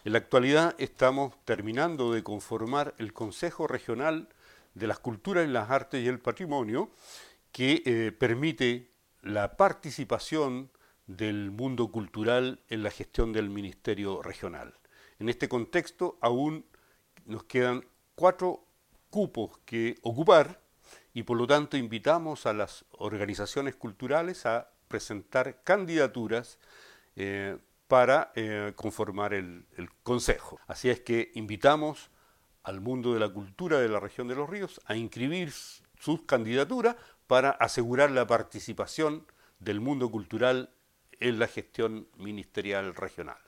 En la actualidad estamos terminando de conformar el Consejo Regional de las Culturas y las Artes y el Patrimonio, que permite la participación del mundo cultural en la gestión del Ministerio Regional. En este contexto aún nos quedan 4 cupos que ocupar y por lo tanto invitamos a las organizaciones culturales a presentar candidaturas para conformar el Consejo. Así es que invitamos al mundo de la cultura de la región de los ríos a inscribir sus candidaturas para asegurar la participación del mundo cultural en la gestión ministerial regional.